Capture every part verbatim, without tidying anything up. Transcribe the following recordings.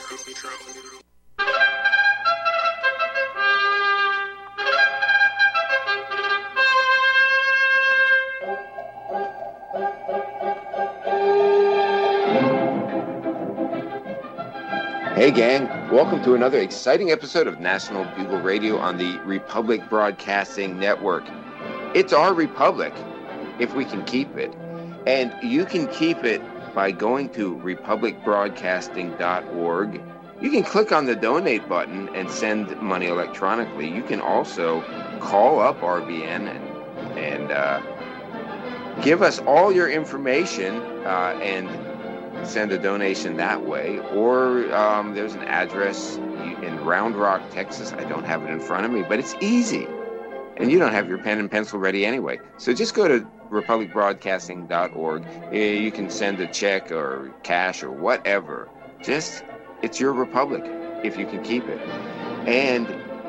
Hey gang, welcome to another exciting episode of National Bugle Radio on the Republic Broadcasting Network. It's our republic, if we can keep it. And you can keep it by going to republic broadcasting dot org. You can click on the donate button and send money electronically. You can also call up R B N and, and uh, give us all your information uh, and send a donation that way. Or um, there's an address in Round Rock, Texas. I don't have it in front of me, but it's easy. And you don't have your pen and pencil ready anyway. So just go to republic broadcasting dot org. You can send a check or cash or whatever. Just, it's your republic, if you can keep it. And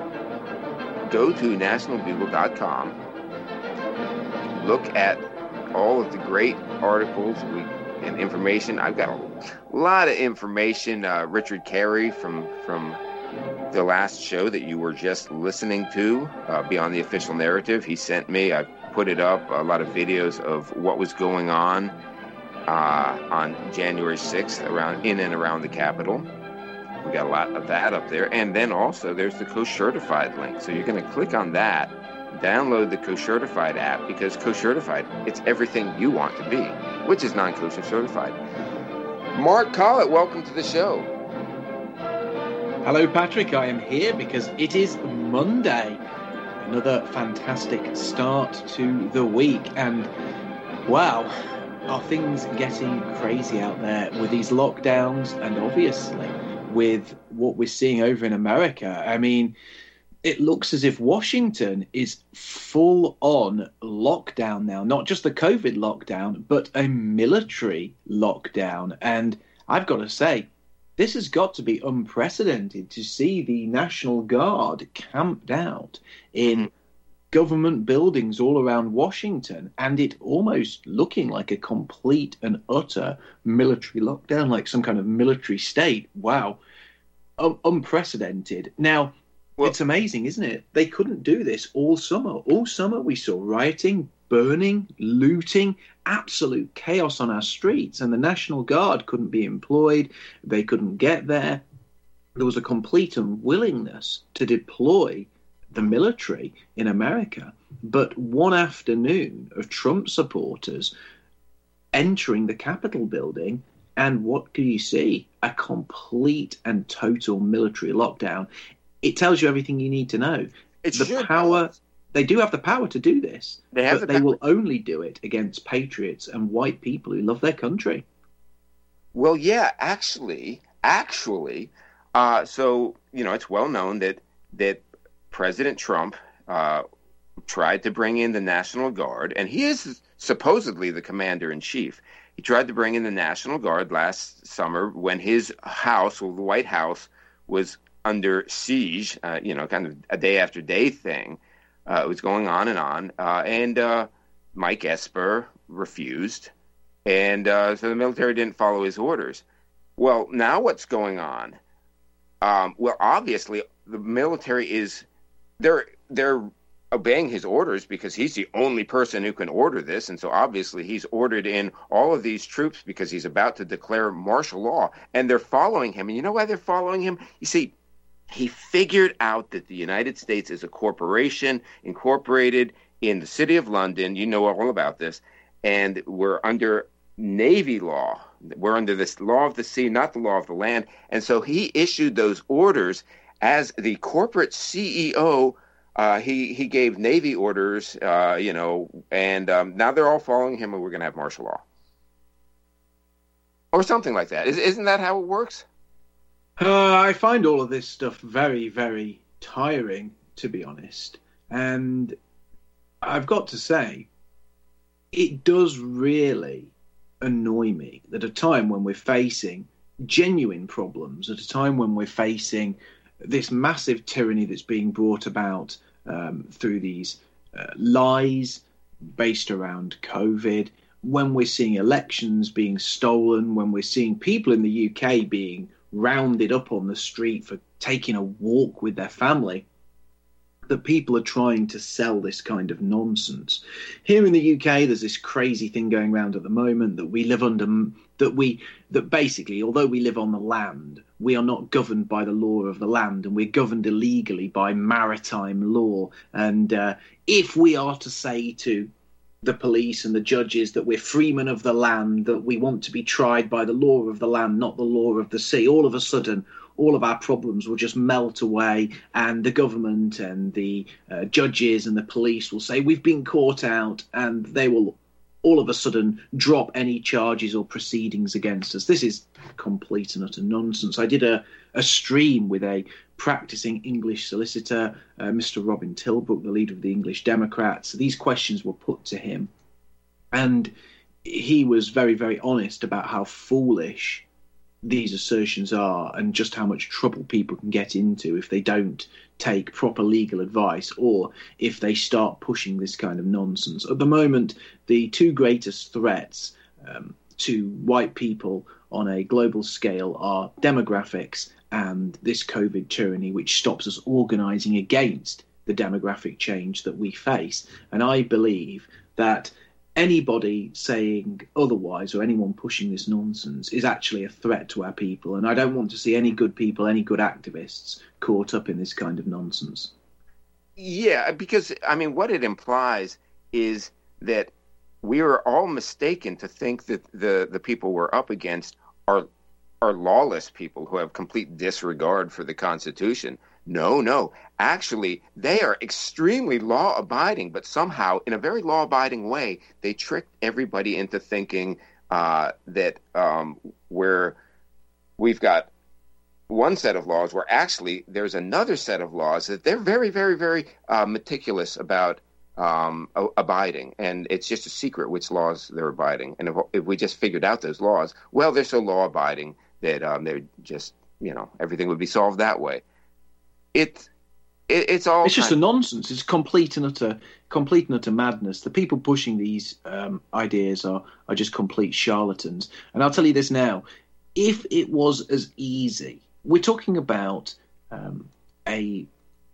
go to national bugle dot com. Look at all of the great articles we and information. I've got a lot of information. Uh, Richard Carey from from the last show that you were just listening to, uh, Beyond the Official Narrative, he sent me. I put it up, a lot of videos of what was going on uh, on January sixth around in and around the Capitol. We got a lot of that up there. And then also there's the Co-Certified link. So you're going to click on that, download the Co-Certified app, because Co-Certified, it's everything you want to be, which is non-kosher certified. Mark Collett, welcome to the show. Hello, Patrick. I am here because it is Monday. Another fantastic start to the week. And, wow, are things getting crazy out there with these lockdowns and obviously with what we're seeing over in America? I mean, it looks as if Washington is full on lockdown now, not just the COVID lockdown, but a military lockdown. And I've got to say, this has got to be unprecedented to see the National Guard camped out in government buildings all around Washington, and it almost looking like a complete and utter military lockdown, like some kind of military state. Wow. Um, unprecedented. Now, Well, it's amazing, isn't it? They couldn't do this all summer. All summer we saw rioting, burning, looting, absolute chaos on our streets, and the National Guard couldn't be employed. They couldn't get there. There was a complete unwillingness to deploy the military in America. But one afternoon of Trump supporters entering the Capitol building, and what do you see? A complete and total military lockdown. It tells you everything you need to know. It's the power. They do have the power to do this, they have but the they power. will only do it against patriots and white people who love their country. Well, yeah, actually, actually, uh, so, you know, it's well known that that President Trump uh, tried to bring in the National Guard, and he is supposedly the commander-in-chief. He tried to bring in the National Guard last summer when his house, or the White House, was under siege, uh, you know, kind of a day after day thing. Uh, it was going on and on. Uh, and uh, Mike Esper refused. And uh, so the military didn't follow his orders. Well, now what's going on? Um, well, obviously, the military is, they're, they're obeying his orders because he's the only person who can order this. And so obviously he's ordered in all of these troops because he's about to declare martial law. And they're following him. And you know why they're following him? You see, he figured out that the United States is a corporation incorporated in the city of London. You know all about this. And we're under Navy law. We're under this law of the sea, not the law of the land. And so he issued those orders as the corporate C E O. Uh, he, he gave Navy orders, uh, you know, and um, now they're all following him, and we're going to have martial law. Or something like that. Is, isn't that how it works? Uh, I find all of this stuff very, very tiring, to be honest. And I've got to say, it does really annoy me that at a time when we're facing genuine problems, at a time when we're facing this massive tyranny that's being brought about um, through these uh, lies based around COVID, when we're seeing elections being stolen, when we're seeing people in the U K being rounded up on the street for taking a walk with their family, that people are trying to sell this kind of nonsense. Here in the U K, there's this crazy thing going around at the moment that we live under, that we, that basically, although we live on the land, we are not governed by the law of the land, and we're governed illegally by maritime law. And uh, if we are to say to the police and the judges that we're freemen of the land, that we want to be tried by the law of the land, not the law of the sea, all of a sudden, all of our problems will just melt away, and the government and the uh, judges and the police will say we've been caught out, and they will all of a sudden drop any charges or proceedings against us. This is complete and utter nonsense. I did a, a stream with a practicing English solicitor, uh, Mister Robin Tilbrook, the leader of the English Democrats. These questions were put to him, and he was very, very honest about how foolish these assertions are, and just how much trouble people can get into if they don't take proper legal advice, or if they start pushing this kind of nonsense. At the moment, the two greatest threats um, to white people on a global scale are demographics and this COVID tyranny, which stops us organising against the demographic change that we face. And I believe that anybody saying otherwise, or anyone pushing this nonsense, is actually a threat to our people. And I don't want to see any good people, any good activists caught up in this kind of nonsense. Yeah, because, I mean, what it implies is that we are all mistaken to think that the, the people we're up against are are lawless people who have complete disregard for the Constitution. No, no. Actually, they are extremely law-abiding, but somehow, in a very law-abiding way, they tricked everybody into thinking uh, that um, we're, we've got one set of laws where actually there's another set of laws that they're very, very, very uh, meticulous about um, abiding. And it's just a secret which laws they're abiding. And if, if we just figured out those laws, well, they're so law-abiding that um, they're just, you know, everything would be solved that way. It, it it's all. It's just a nonsense. It's complete and utter, complete and utter madness. The people pushing these um, ideas are are just complete charlatans. And I'll tell you this now: if it was as easy, we're talking about um, a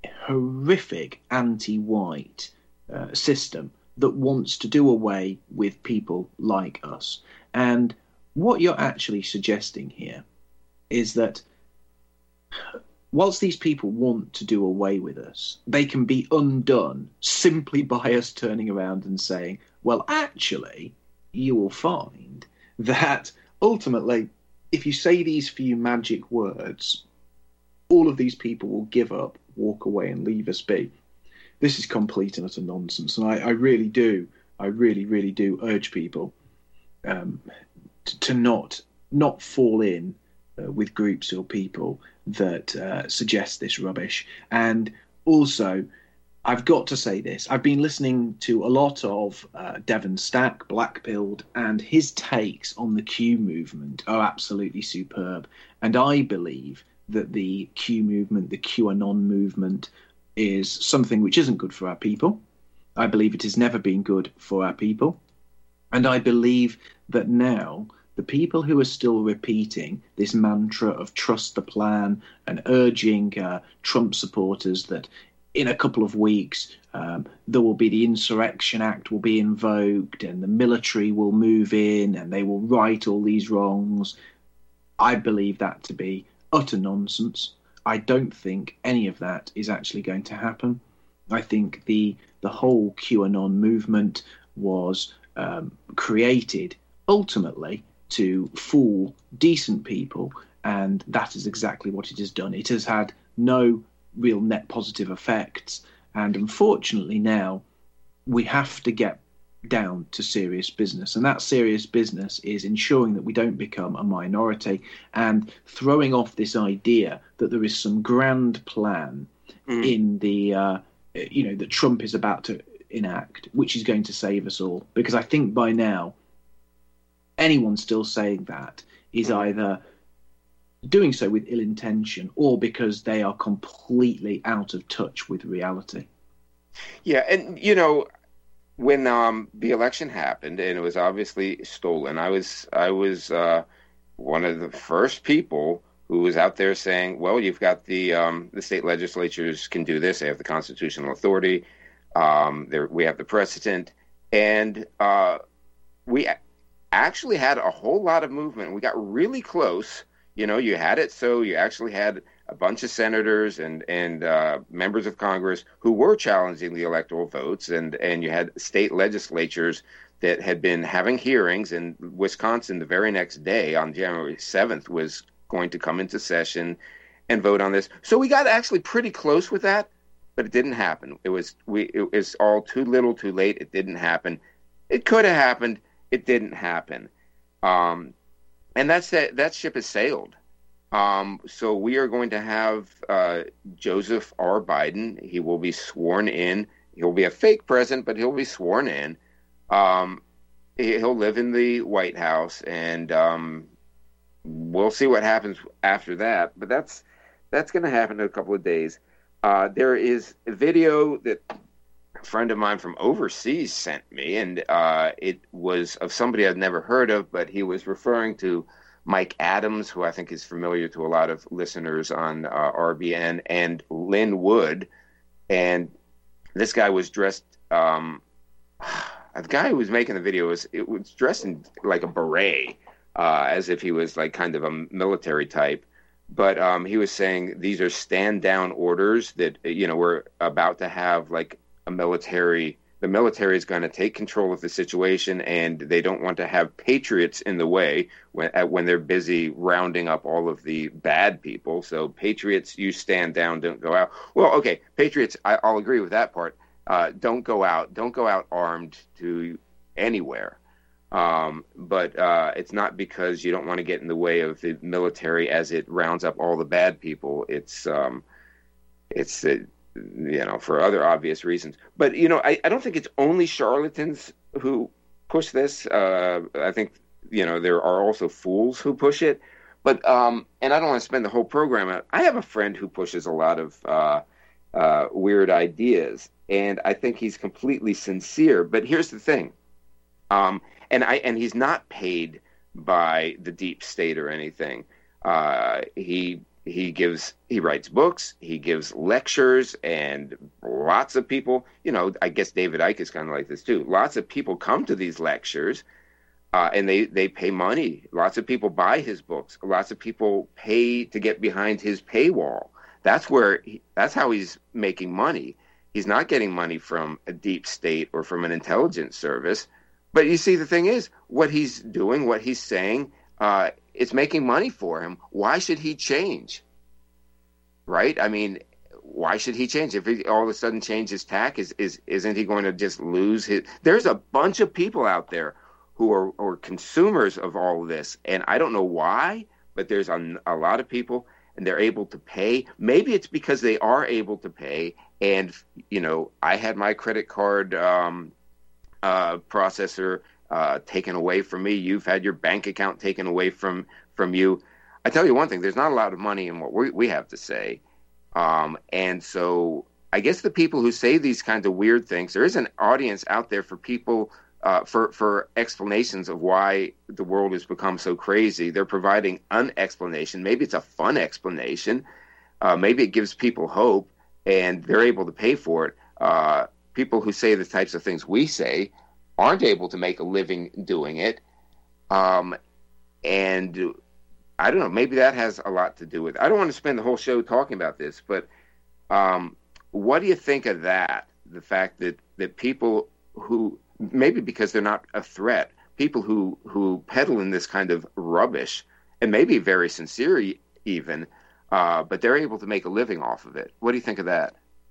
horrific anti-white uh, system that wants to do away with people like us. And what you're actually suggesting here is that whilst these people want to do away with us, they can be undone simply by us turning around and saying, well, actually, you will find that ultimately, if you say these few magic words, all of these people will give up, walk away, and leave us be. This is complete and utter nonsense. And I, I really do, I really, really do urge people um, to, to not not fall in uh, with groups or people that uh, suggest this rubbish. And also, I've got to say this. I've been listening to a lot of uh, Devon Stack, Blackpilled, and his takes on the Q movement are absolutely superb. And I believe that the Q movement, the QAnon movement, is something which isn't good for our people. I believe it has never been good for our people. And I believe that now the people who are still repeating this mantra of trust the plan and urging uh, Trump supporters that in a couple of weeks um, there will be the Insurrection Act will be invoked and the military will move in and they will right all these wrongs, I believe that to be utter nonsense. I don't think any of that is actually going to happen. I think the the whole QAnon movement was um, created ultimately to fool decent people, and that is exactly what it has done. It has had no real net positive effects, and unfortunately now we have to get down to serious business, and that serious business is ensuring that we don't become a minority and throwing off this idea that there is some grand plan mm. in the uh, you know that Trump is about to enact which is going to save us all, because I think by now anyone still saying that is mm. either doing so with ill intention or because they are completely out of touch with reality. Yeah, and you know, when um, the election happened and it was obviously stolen, I was I was uh, one of the first people who was out there saying, well, you've got the um, the state legislatures can do this. They have the constitutional authority. Um, there, we have the precedent. And uh, we actually had a whole lot of movement. We got really close. You know, you had it so you actually had a bunch of senators and and uh, members of Congress who were challenging the electoral votes, and and you had state legislatures that had been having hearings. In Wisconsin, the very next day, on January seventh, was going to come into session and vote on this. So we got actually pretty close with that, but it didn't happen. It was we it was all too little, too late. It didn't happen. It could have happened. It didn't happen. Um, and that's that. That ship has sailed. Um, so we are going to have uh, Joseph R. Biden. He will be sworn in. He'll be a fake president, but he'll be sworn in. Um, he'll live in the White House, and um, we'll see what happens after that. But that's that's going to happen in a couple of days. Uh, there is a video that a friend of mine from overseas sent me, and uh, it was of somebody I've never heard of, but he was referring to Mike Adams, who I think is familiar to a lot of listeners on uh, R B N, and Lynn Wood. And this guy was dressed, um, the guy who was making the video was, it was dressed in like a beret, uh, as if he was like kind of a military type. But um, he was saying these are stand down orders that, you know, we're about to have like a military, the military is going to take control of the situation, and they don't want to have patriots in the way when when they're busy rounding up all of the bad people. So patriots, you stand down, don't go out. Well, okay, patriots, I, I'll agree with that part. Uh, don't go out. Don't go out armed to anywhere. Um, but uh, it's not because you don't want to get in the way of the military as it rounds up all the bad people. It's um, it's uh, you know, for other obvious reasons. But, you know, I, I don't think it's only charlatans who push this. Uh, I think, you know, there are also fools who push it. But, um, and I don't want to spend the whole program out. I have a friend who pushes a lot of uh, uh, weird ideas, and I think he's completely sincere. But here's the thing. Um, and I and he's not paid by the deep state or anything. Uh, he He gives, he writes books, he gives lectures, and lots of people, you know, I guess David Icke is kind of like this too. Lots of people come to these lectures, uh, and they, they pay money. Lots of people buy his books. Lots of people pay to get behind his paywall. That's where, he, that's how he's making money. He's not getting money from a deep state or from an intelligence service. But you see, the thing is, what he's doing, what he's saying, uh, it's making money for him. Why should he change? Right? I mean, why should he change? If he all of a sudden changes tack, is, is, isn't he going to just lose his... There's a bunch of people out there who are, are consumers of all of this, and I don't know why, but there's a, a lot of people, and they're able to pay. Maybe it's because they are able to pay, and, you know, I had my credit card um, uh, processor Uh, taken away from me. You've had your bank account taken away from from you. I tell you one thing, there's not a lot of money in what we, we have to say. Um, and so I guess the people who say these kinds of weird things, there is an audience out there for people, uh, for, for explanations of why the world has become so crazy. They're providing an explanation. Maybe it's a fun explanation. Uh, maybe it gives people hope, and they're able to pay for it. Uh, people who say the types of things we say aren't able to make a living doing it. Um, and I don't know, maybe that has a lot to do with it. I don't want to spend the whole show talking about this, but um, what do you think of that? The fact that, that people who, maybe because they're not a threat, people who, who peddle in this kind of rubbish, and maybe very sincere even, uh, but they're able to make a living off of it. What do you think of that?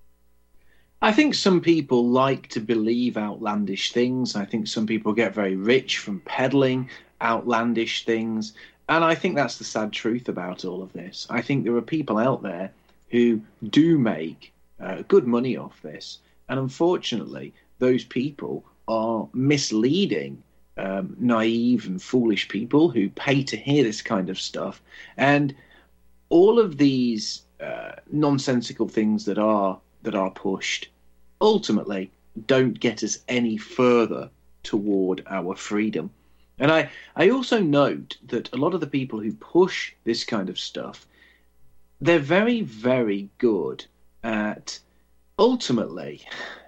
I think some people like to believe outlandish things. I think some people get very rich from peddling outlandish things. And I think that's the sad truth about all of this. I think there are people out there who do make uh, good money off this. And unfortunately, those people are misleading um, naive and foolish people who pay to hear this kind of stuff. And all of these uh, nonsensical things that are that are pushed ultimately don't get us any further toward our freedom. And I, I also note that a lot of the people who push this kind of stuff, they're very, very good at ultimately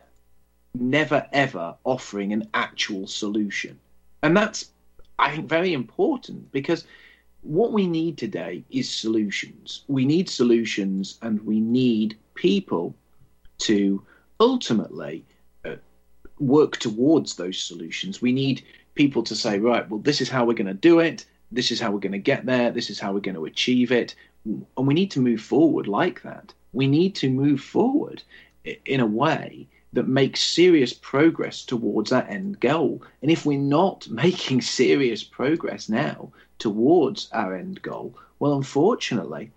never ever offering an actual solution. And that's, I think, very important, because what we need today is solutions. We need solutions, and we need people to ultimately uh, work towards those solutions. We need people to say, right, well, this is how we're going to do it. This is how we're going to get there. This is how we're going to achieve it. And we need to move forward like that. We need to move forward in a way that makes serious progress towards that end goal. And if we're not making serious progress now towards our end goal, well, unfortunately,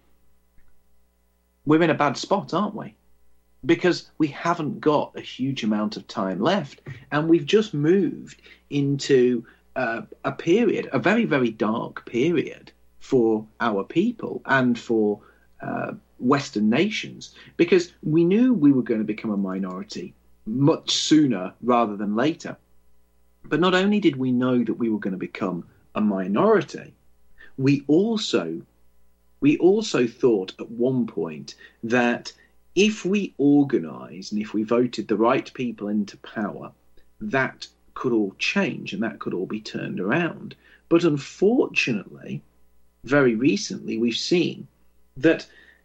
we're in a bad spot, aren't we? Because we haven't got a huge amount of time left, and we've just moved into uh, a period, a very, very dark period for our people and for uh, Western nations, because we knew we were going to become a minority much sooner rather than later. But not only did we know that we were going to become a minority, we also we also thought at one point that if we organised and if we voted the right people into power, that could all change and that could all be turned around. But unfortunately, very recently, we've seen that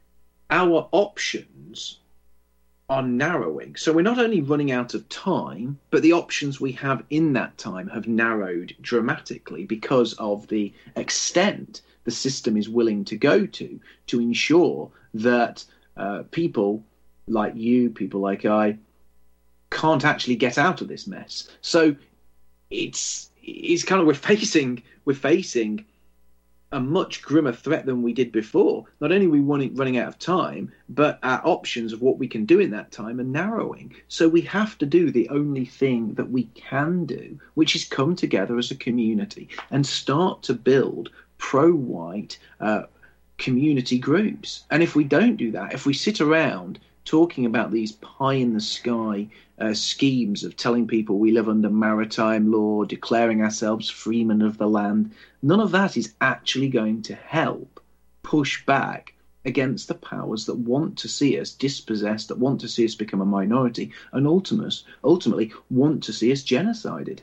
our options are narrowing. So we're not only running out of time, but the options we have in that time have narrowed dramatically because of the extent the system is willing to go to to ensure that uh, people like you, people like I, can't actually get out of this mess. So it's it's kind of we're facing we're facing a much grimmer threat than we did before. Not only are we running, running out of time, but our options of what we can do in that time are narrowing. So we have to do the only thing that we can do, which is come together as a community and start to build pro-white uh, community groups. And if we don't do that, if we sit around talking about these pie-in-the-sky uh, schemes of telling people we live under maritime law, declaring ourselves freemen of the land, none of that is actually going to help push back against the powers that want to see us dispossessed, that want to see us become a minority, and ultimate, ultimately want to see us genocided.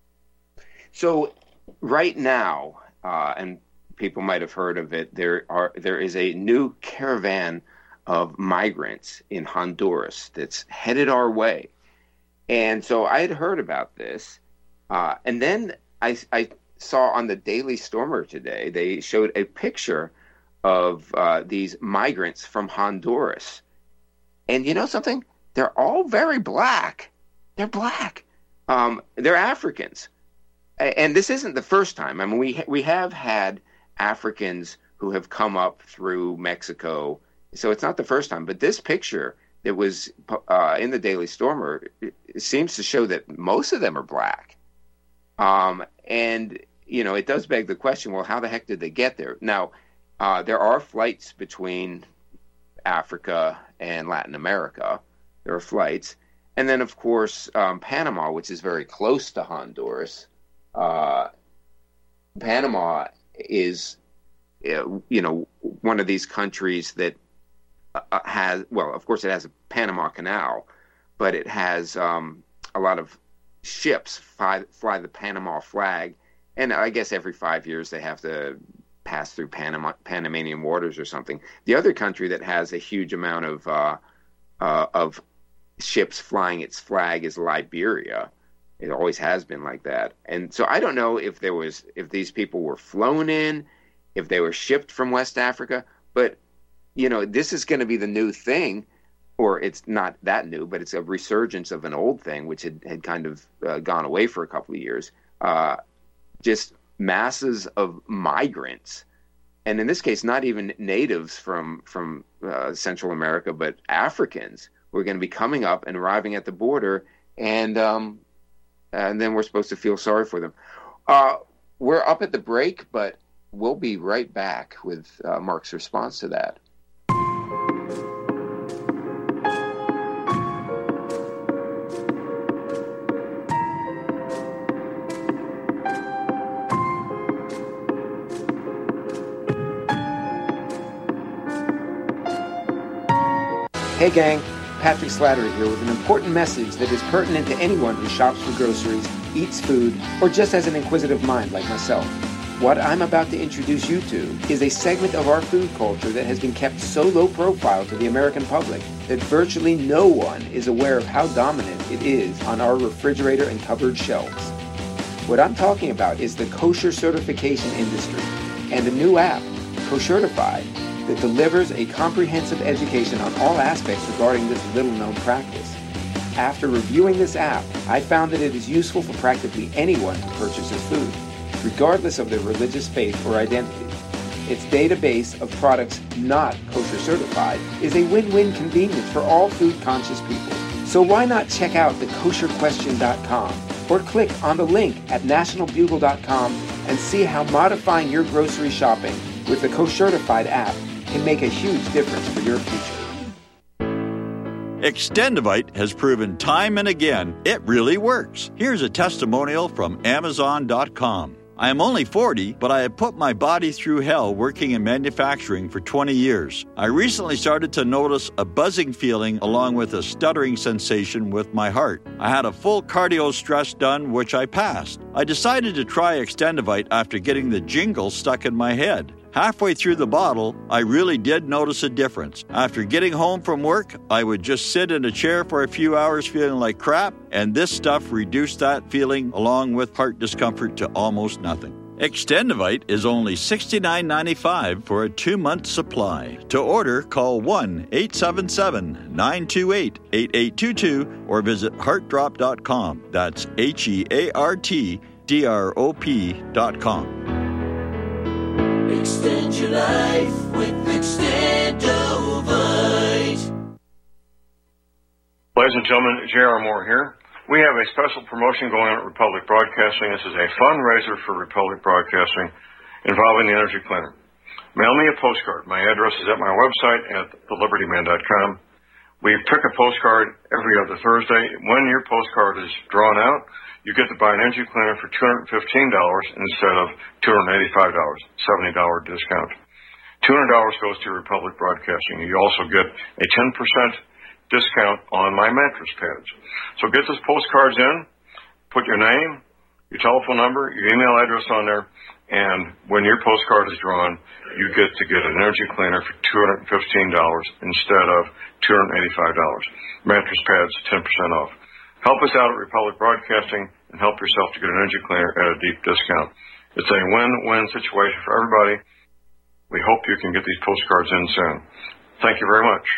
So right now, uh, and people might have heard of it, there are there is a new caravan of migrants in Honduras that's headed our way. And so I had heard about this. Uh, and then I, I saw on the Daily Stormer today, they showed a picture of uh, these migrants from Honduras. And you know something? They're all very black. They're black. Um, they're Africans. And this isn't the first time. I mean, we we have had Africans who have come up through Mexico. So it's not the first time, but this picture that was uh, in the Daily Stormer seems to show that most of them are black. Um, and, you know, it does beg the question, well, how the heck did they get there? Now, uh, there are flights between Africa and Latin America. There are flights. And then, of course, um, Panama, which is very close to Honduras. Uh, Panama is, you know, one of these countries that Uh, has, well, of course, it has a Panama Canal, but it has um, a lot of ships fly, fly the Panama flag, and I guess every five years they have to pass through Panama, Panamanian waters or something. The other country that has a huge amount of uh, uh, of ships flying its flag is Liberia. It always has been like that, and so I don't know if there was if these people were flown in, if they were shipped from West Africa, but you know, this is going to be the new thing, or it's not that new, but it's a resurgence of an old thing, which had, had kind of uh, gone away for a couple of years. Uh, just masses of migrants. And in this case, not even natives from, from uh, Central America, but Africans who are going to be coming up and arriving at the border. And, um, and then we're supposed to feel sorry for them. Uh, we're up at the break, but we'll be right back with uh, Mark's response to that. Hey gang, Patrick Slattery here with an important message that is pertinent to anyone who shops for groceries, eats food, or just has an inquisitive mind like myself. What I'm about to introduce you to is a segment of our food culture that has been kept so low profile to the American public that virtually no one is aware of how dominant it is on our refrigerator and cupboard shelves. What I'm talking about is the kosher certification industry and a new app, Koshertified, that delivers a comprehensive education on all aspects regarding this little-known practice. After reviewing this app, I found that it is useful for practically anyone who purchases food, regardless of their religious faith or identity. Its database of products not kosher certified is a win-win convenience for all food-conscious people. So why not check out the kosher question dot com or click on the link at national bugle dot com and see how modifying your grocery shopping with the Koshertified app can make a huge difference for your future. Extendivite has proven time and again it really works. Here's a testimonial from amazon dot com. I am only forty, but I have put my body through hell working in manufacturing for twenty years. I recently started to notice a buzzing feeling along with a stuttering sensation with my heart. I had a full cardio stress done, which I passed. I decided to try Extendivite after getting the jingle stuck in my head. Halfway through the bottle, I really did notice a difference. After getting home from work, I would just sit in a chair for a few hours feeling like crap, and this stuff reduced that feeling along with heart discomfort to almost nothing. Extendivite is only sixty-nine ninety-five for a two-month supply. To order, call one eight seven seven, nine two eight, eight eight two two or visit heart drop dot com. That's H E A R T D R O P dot com. Extend your life with Extendovite. Ladies and gentlemen, J R. Moore here. We have a special promotion going on at Republic Broadcasting. This is a fundraiser for Republic Broadcasting involving the Energy Cleaner. Mail me a postcard. My address is at my website at the liberty man dot com. We pick a postcard every other Thursday. When your postcard is drawn out, you get to buy an Energy Cleaner for two hundred fifteen dollars instead of two hundred eighty-five dollars, seventy dollars discount. two hundred dollars goes to Republic Broadcasting. You also get a ten percent discount on my mattress pads. So get those postcards in, put your name, your telephone number, your email address on there, and when your postcard is drawn, you get to get an Energy Cleaner for two hundred fifteen dollars instead of two hundred eighty-five dollars. Mattress pads, ten percent off. Help us out at Republic Broadcasting and help yourself to get an Energy Cleaner at a deep discount. It's a win-win situation for everybody. We hope you can get these postcards in soon. Thank you very much.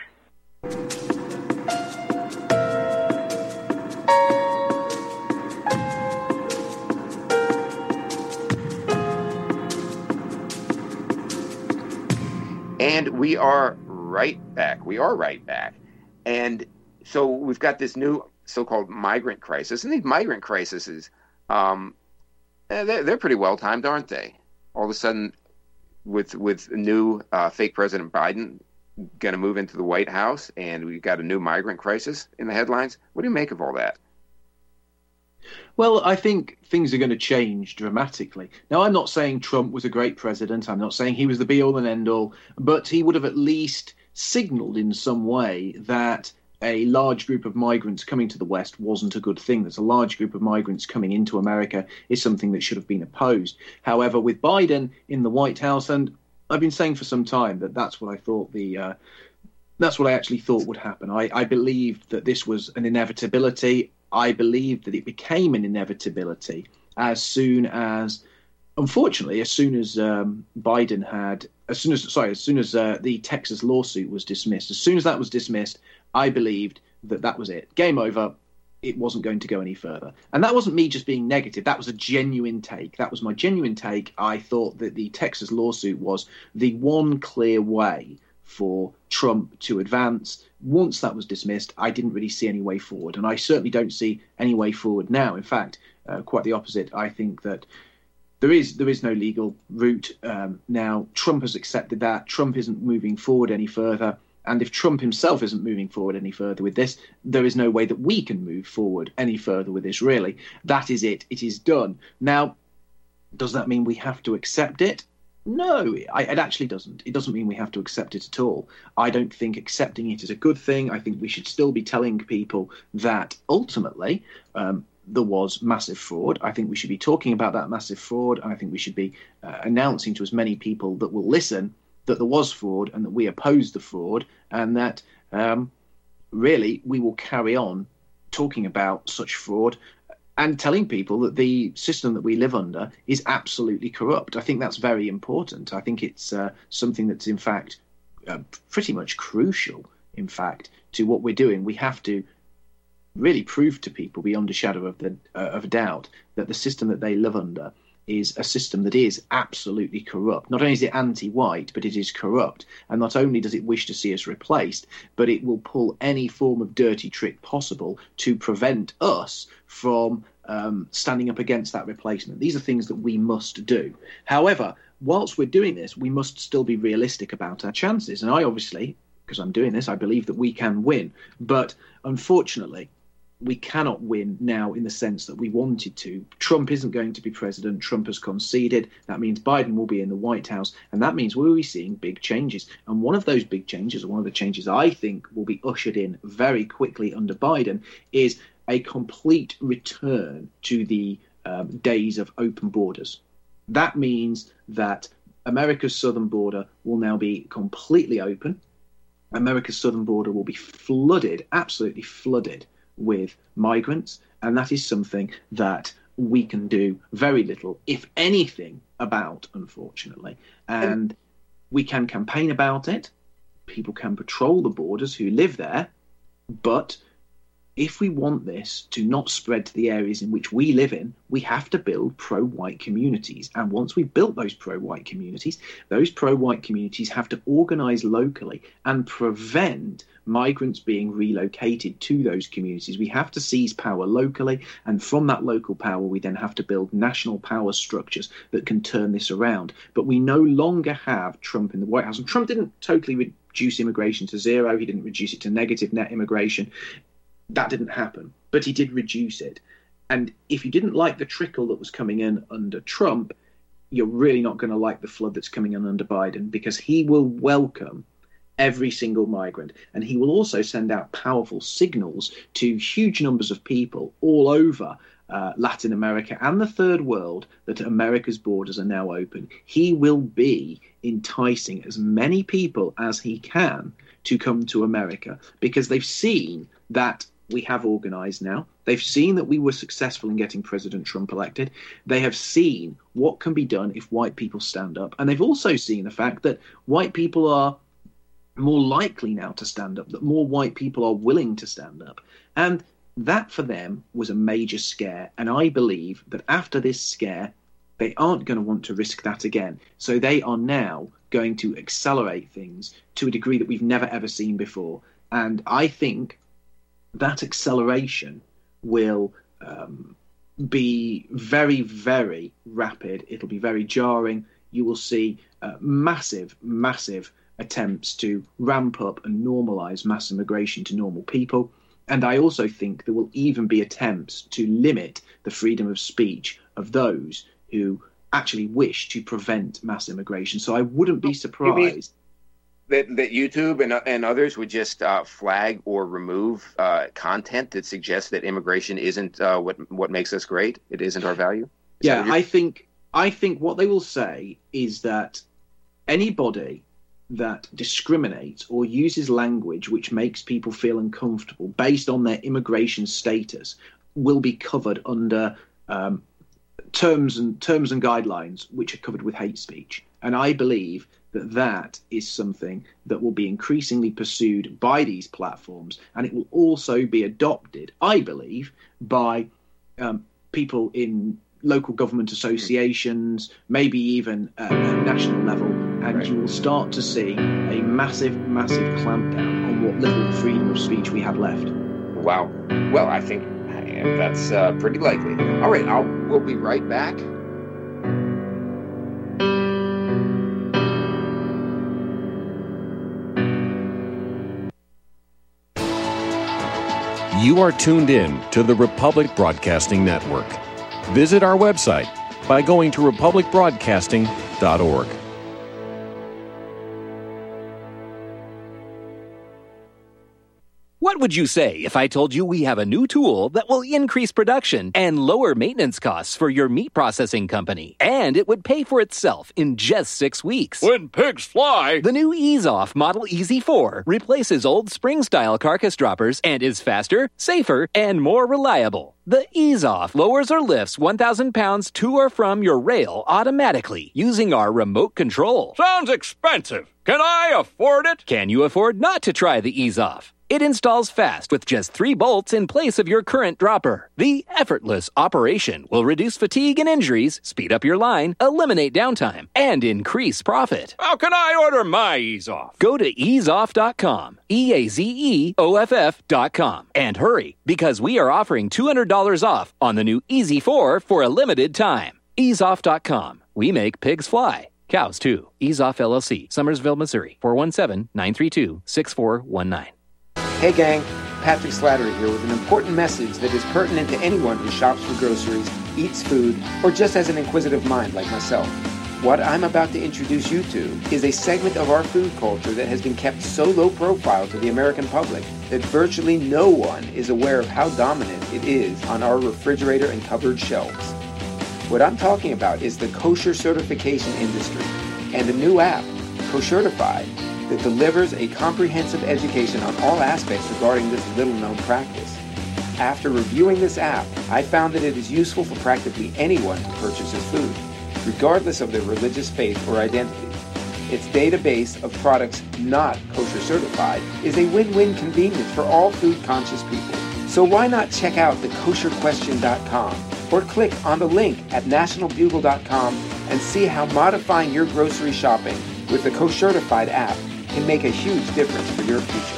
And we are right back. We are right back. And so we've got this new so-called migrant crisis. And these migrant crises, um, they're, they're pretty well-timed, aren't they? All of a sudden, with with new uh, fake President Biden going to move into the White House, and we've got a new migrant crisis in the headlines. What do you make of all that? Well, I think things are going to change dramatically. Now, I'm not saying Trump was a great president. I'm not saying he was the be-all and end-all, but he would have at least signaled in some way that a large group of migrants coming to the West wasn't a good thing. That a large group of migrants coming into America is something that should have been opposed. However, with Biden in the White House, and I've been saying for some time that that's what I thought the uh, that's what I actually thought would happen. I, I believed that this was an inevitability. I believed that it became an inevitability as soon as, unfortunately, as soon as um, Biden had, as soon as sorry, as soon as uh, the Texas lawsuit was dismissed, as soon as that was dismissed, I believed that that was it. Game over. It wasn't going to go any further. And that wasn't me just being negative. That was a genuine take. That was my genuine take. I thought that the Texas lawsuit was the one clear way for Trump to advance. Once that was dismissed, I didn't really see any way forward. And I certainly don't see any way forward now. In fact, uh, quite the opposite. I think that there is there is no legal route um, now. Trump has accepted that. Trump isn't moving forward any further. And if Trump himself isn't moving forward any further with this, there is no way that we can move forward any further with this, really. That is it. It is done. Now, does that mean we have to accept it? No, I, it actually doesn't. It doesn't mean we have to accept it at all. I don't think accepting it is a good thing. I think we should still be telling people that ultimately um, there was massive fraud. I think we should be talking about that massive fraud. And I think we should be uh, announcing to as many people that will listen that there was fraud and that we oppose the fraud, and that um, really we will carry on talking about such fraud and telling people that the system that we live under is absolutely corrupt. I think that's very important. I think it's uh, something that's, in fact, uh, pretty much crucial, in fact, to what we're doing. We have to really prove to people beyond a shadow of, the, uh, of a doubt that the system that they live under is a system that is absolutely corrupt. Not only is it anti-white, but it is corrupt. And not only does it wish to see us replaced, but it will pull any form of dirty trick possible to prevent us from um, standing up against that replacement. These are things that we must do. However, whilst we're doing this, we must still be realistic about our chances. And I obviously, because I'm doing this, I believe that we can win. But unfortunately, we cannot win now in the sense that we wanted to. Trump isn't going to be president. Trump has conceded. That means Biden will be in the White House. And that means we'll be seeing big changes. And one of those big changes, or one of the changes I think will be ushered in very quickly under Biden, is a complete return to the um, days of open borders. That means that America's southern border will now be completely open. America's southern border will be flooded, absolutely flooded, with migrants, and that is something that we can do very little, if anything, about, unfortunately. And we can campaign about it. People can patrol the borders who live there, but if we want this to not spread to the areas in which we live in, we have to build pro-white communities. And once we've built those pro-white communities, those pro-white communities have to organise locally and prevent migrants being relocated to those communities. We have to seize power locally, and from that local power, we then have to build national power structures that can turn this around. But we no longer have Trump in the White House. And Trump didn't totally reduce immigration to zero. He didn't reduce it to negative net immigration. That didn't happen, but he did reduce it. And if you didn't like the trickle that was coming in under Trump, you're really not going to like the flood that's coming in under Biden, because he will welcome every single migrant. And he will also send out powerful signals to huge numbers of people all over uh, Latin America and the third world that America's borders are now open. He will be enticing as many people as he can to come to America, because they've seen that we have organised now. They've seen that we were successful in getting President Trump elected. They have seen what can be done if white people stand up. And they've also seen the fact that white people are more likely now to stand up, that more white people are willing to stand up. And that for them was a major scare. And I believe that after this scare, they aren't going to want to risk that again. So they are now going to accelerate things to a degree that we've never, ever seen before. And I think that acceleration will um, be very, very rapid. It'll be very jarring. You will see uh, massive, massive attempts to ramp up and normalize mass immigration to normal people. And I also think there will even be attempts to limit the freedom of speech of those who actually wish to prevent mass immigration. So I wouldn't be surprised that, that YouTube and, and others would just uh, flag or remove uh, content that suggests that immigration isn't uh, what what makes us great. It isn't our value. Is yeah, I think I think what they will say is that anybody that discriminates or uses language which makes people feel uncomfortable based on their immigration status will be covered under um, terms and terms and guidelines which are covered with hate speech. And I believe that that is something that will be increasingly pursued by these platforms, and it will also be adopted, I believe, by um, people in local government associations, maybe even at a national level, and right. You will start to see a massive, massive clampdown on what little freedom of speech we have left. Wow. Well, I think that's uh, pretty likely. All right, I'll, we'll be right back. You are tuned in to the Republic Broadcasting Network. Visit our website by going to republic broadcasting dot org. What would you say if I told you we have a new tool that will increase production and lower maintenance costs for your meat processing company? And it would pay for itself in just six weeks. When pigs fly! The new Ease Off Model E Z four replaces old spring-style carcass droppers and is faster, safer, and more reliable. The Ease Off lowers or lifts one thousand pounds to or from your rail automatically using our remote control. Sounds expensive. Can I afford it? Can you afford not to try the Ease Off? It installs fast with just three bolts in place of your current dropper. The effortless operation will reduce fatigue and injuries, speed up your line, eliminate downtime, and increase profit. How can I order my Ease Off? Go to ease off dot com, E A Z E O F F dot com, and hurry, because we are offering two hundred dollars off on the new E Z four for a limited time. ease off dot com. We make pigs fly. Cows, too. Ease Off L L C, Summersville, Missouri, four one seven, nine three two, six four one nine. Hey gang, Patrick Slattery here with an important message that is pertinent to anyone who shops for groceries, eats food, or just has an inquisitive mind like myself. What I'm about to introduce you to is a segment of our food culture that has been kept so low profile to the American public that virtually no one is aware of how dominant it is on our refrigerator and cupboard shelves. What I'm talking about is the kosher certification industry and a new app, Koshertified, that delivers a comprehensive education on all aspects regarding this little-known practice. After reviewing this app, I found that it is useful for practically anyone who purchases food, regardless of their religious faith or identity. Its database of products not kosher certified is a win-win convenience for all food-conscious people. So why not check out the kosher question dot com or click on the link at national bugle dot com and see how modifying your grocery shopping with the Koshertified app can make a huge difference for your future.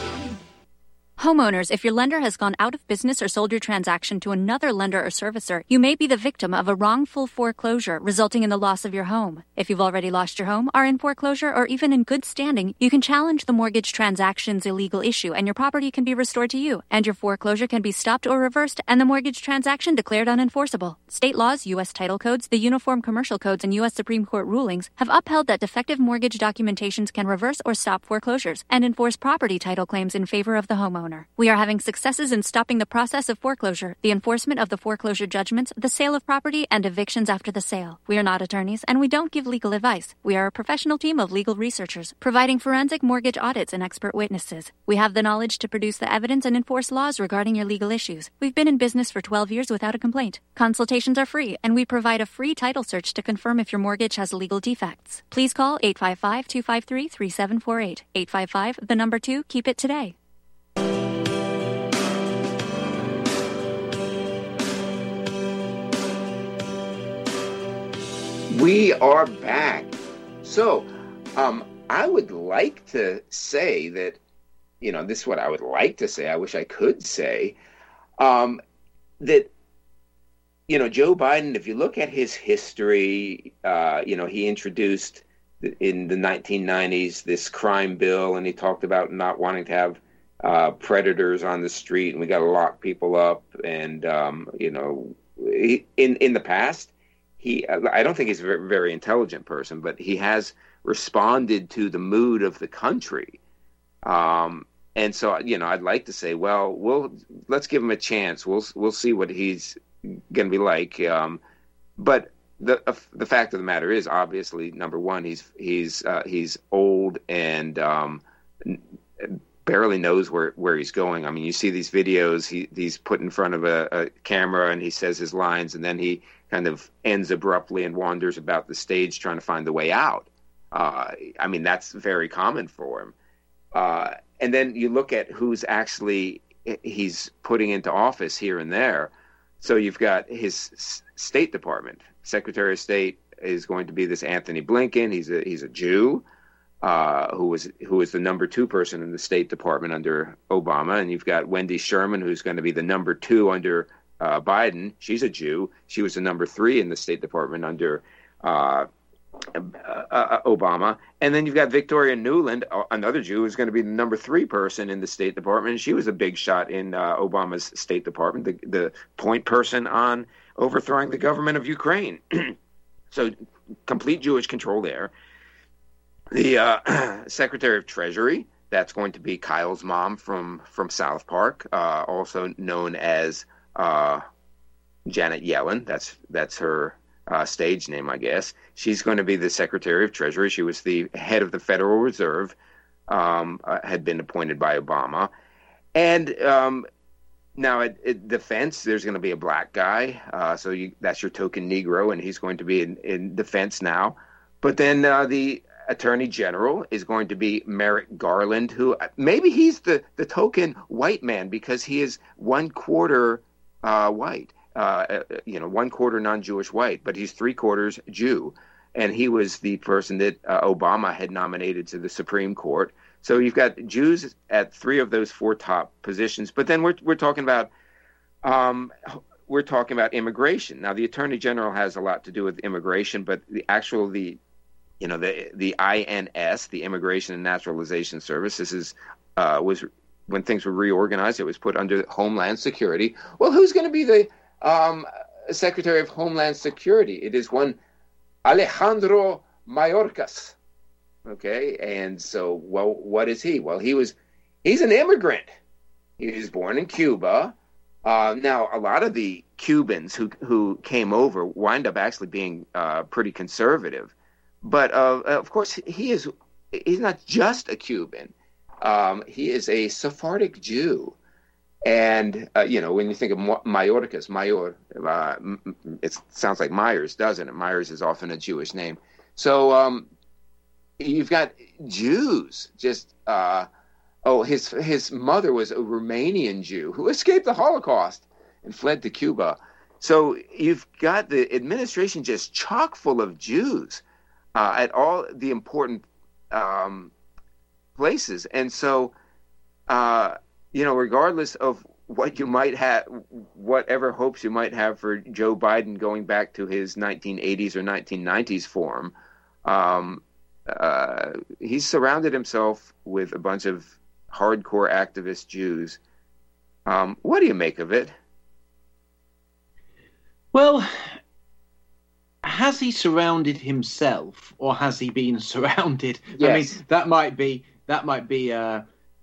Homeowners, if your lender has gone out of business or sold your transaction to another lender or servicer, you may be the victim of a wrongful foreclosure resulting in the loss of your home. If you've already lost your home, are in foreclosure, or even in good standing, you can challenge the mortgage transaction's illegal issue and your property can be restored to you, and your foreclosure can be stopped or reversed and the mortgage transaction declared unenforceable. State laws, U S title codes, the Uniform Commercial Codes, and U S Supreme Court rulings have upheld that defective mortgage documentations can reverse or stop foreclosures and enforce property title claims in favor of the homeowner. We are having successes in stopping the process of foreclosure, the enforcement of the foreclosure judgments, the sale of property, and evictions after the sale. We are not attorneys, and we don't give legal advice. We are a professional team of legal researchers, providing forensic mortgage audits and expert witnesses. We have the knowledge to produce the evidence and enforce laws regarding your legal issues. We've been in business for twelve years without a complaint. Consultations are free, and we provide a free title search to confirm if your mortgage has legal defects. Please call eight five five, two five three, three seven four eight. eight five five, the number two, keep it today. We are back. So, um, I would like to say that, you know, this is what I would like to say. I wish I could say um, that, you know, Joe Biden, if you look at his history, uh, you know, he introduced in the nineteen nineties this crime bill, and he talked about not wanting to have uh, predators on the street, and we got to lock people up. And, um, you know, he, in, in the past, He, I don't think he's a very, very intelligent person, but he has responded to the mood of the country. Um, and so, you know, I'd like to say, well, we'll let's give him a chance. We'll we'll see what he's going to be like. Um, but the uh, the fact of the matter is, obviously, number one, he's he's uh, he's old and um, barely knows where, where he's going. I mean, you see these videos. He he's put in front of a, a camera and he says his lines, and then he kind of ends abruptly and wanders about the stage trying to find the way out. Uh, I mean, that's very common for him. Uh, and then you look at who's actually he's putting into office here and there. So you've got his State Department. Secretary of State is going to be this Anthony Blinken. He's a he's a Jew uh, who was who was the number two person in the State Department under Obama. And you've got Wendy Sherman, who's going to be the number two under Uh, Biden. She's a Jew. She was the number three in the State Department under uh, uh, uh, Obama. And then you've got Victoria Nuland, another Jew, who's going to be the number three person in the State Department. And she was a big shot in uh, Obama's State Department, the, the point person on overthrowing the government of Ukraine. So complete Jewish control there. The uh, Secretary of Treasury That's going to be Kyle's mom from, from South Park, uh, also known as uh, Janet Yellen. That's that's her uh, stage name, I guess. She's going to be the Secretary of Treasury. She was the head of the Federal Reserve, um, uh, had been appointed by Obama. And um, now at, at defense, there's going to be a black guy. Uh, so you, that's your token Negro, and he's going to be in, in defense now. But then uh, the Attorney General is going to be Merrick Garland, who maybe he's the, the token white man because he is one quarter uh, white, uh, you know, one quarter non-Jewish white, but he's three quarters Jew. And he was the person that uh, Obama had nominated to the Supreme Court. So you've got Jews at three of those four top positions. But then we're we're talking about um, we're talking about immigration. Now, the Attorney General has a lot to do with immigration, but the actual the You know, the the I N S, the Immigration and Naturalization Service, this is uh, was when things were reorganized. It was put under Homeland Security. Well, who's going to be the um, Secretary of Homeland Security? It is one Alejandro Mayorkas. Okay, and so, well, what is he? Well, he was he's an immigrant. He was born in Cuba. Uh, now, a lot of the Cubans who who came over wind up actually being uh, pretty conservative. But uh, of course, he is he's not just a Cuban. Um, he is a Sephardic Jew. And, uh, you know, when you think of Mayorkas, Mayor, uh, it sounds like Myers, doesn't it? Myers is often a Jewish name. So um, you've got Jews just, uh, oh, his his mother was a Romanian Jew who escaped the Holocaust and fled to Cuba. So you've got the administration just chock full of Jews. Uh, at all the important um, places. And so, uh, you know, regardless of what you might have, whatever hopes you might have for Joe Biden going back to his nineteen eighties or nineteen nineties form, um, uh, he's surrounded himself with a bunch of hardcore activist Jews. Um, what do you make of it? Well, has he surrounded himself, or has he been surrounded? Yes. I mean, that might be that might be. Uh,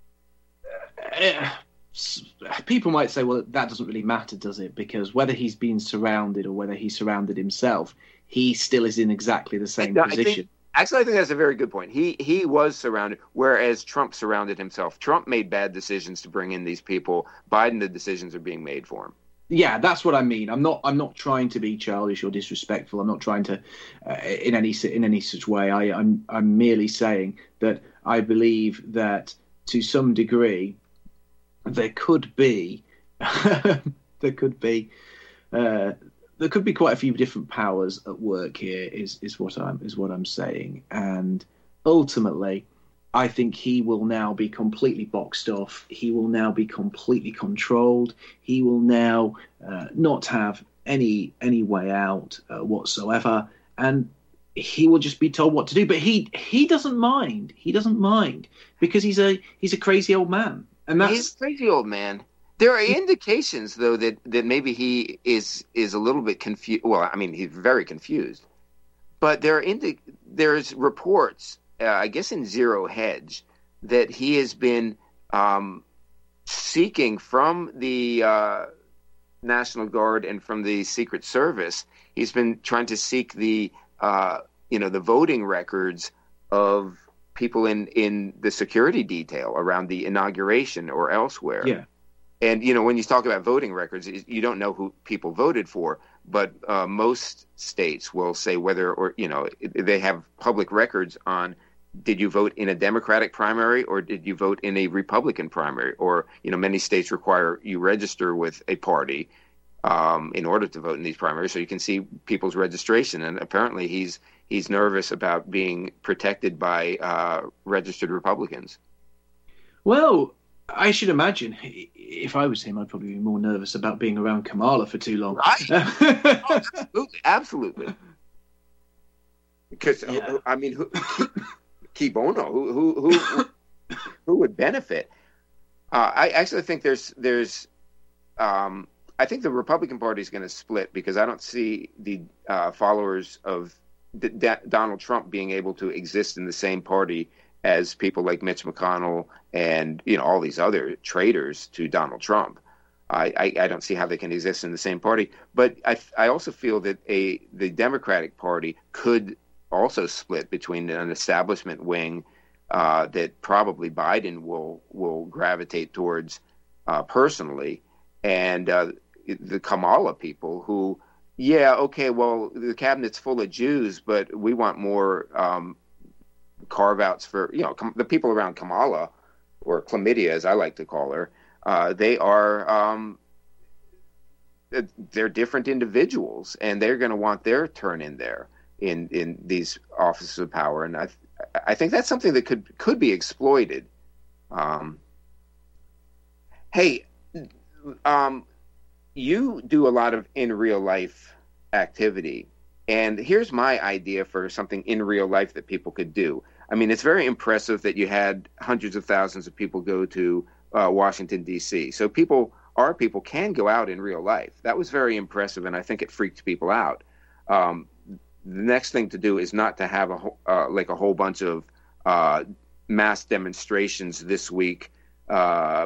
uh, people might say, well, that doesn't really matter, does it? Because whether he's been surrounded or whether he surrounded himself, he still is in exactly the same no, position. I think, actually, I think that's a very good point. He he was surrounded, whereas Trump surrounded himself. Trump made bad decisions to bring in these people. Biden, the decisions are being made for him. Yeah, that's what I mean. I'm not. I'm not trying to be childish or disrespectful. I'm not trying to, uh, in any in any such way. I, I'm. I'm merely saying that I believe that to some degree, there could be, there could be, uh, there could be quite a few different powers at work here. Is is what I'm is what I'm saying, and ultimately, I think he will now be completely boxed off. He will now be completely controlled. He will now uh, not have any any way out uh, whatsoever, and he will just be told what to do. But he he doesn't mind. He doesn't mind because he's a he's a crazy old man, and that's he's a crazy old man. There are indications, though, that, that maybe he is is a little bit confused. Well, I mean, he's very confused, but there are indi- there's reports. Uh, I guess in Zero Hedge, that he has been um, seeking from the uh, National Guard and from the Secret Service. He's been trying to seek the uh, you know the voting records of people in, in the security detail around the inauguration or elsewhere. Yeah. And you know when you talk about voting records, you don't know who people voted for. But uh, most states will say whether or, you know, they have public records on did you vote in a Democratic primary or did you vote in a Republican primary? Or, you know, many states require you register with a party um, in order to vote in these primaries so you can see people's registration. And apparently he's he's nervous about being protected by uh, registered Republicans. Well, I should imagine if I was him, I'd probably be more nervous about being around Kamala for too long. Right. Oh, absolutely, absolutely. Because Yeah. I mean, who, Key Bono, who who who who would benefit? Uh, I actually think there's there's um, I think the Republican Party is going to split because I don't see the uh, followers of D- D- Donald Trump being able to exist in the same party as people like Mitch McConnell and, you know, all these other traitors to Donald Trump. I, I, I don't see how they can exist in the same party. But I, I also feel that a the Democratic Party could also split between an establishment wing uh, that probably Biden will will gravitate towards uh, personally, and uh, the Kamala people who, yeah, okay, well, the cabinet's full of Jews, but we want more um, carve-outs for, you know, com- the people around Kamala, or Chlamydia, as I like to call her. Uh, they are um, they're different individuals, and they're going to want their turn in there in, in these offices of power. And I I think that's something that could could be exploited. Um, hey, um, you do a lot of in real life activity, and here's my idea for something in real life that people could do. I mean, it's very impressive that you had hundreds of thousands of people go to Uh, Washington, D C. So people, our people can go out in real life. That was very impressive, and I think it freaked people out. Um, the next thing to do is not to have a uh, like a whole bunch of uh, mass demonstrations this week, uh,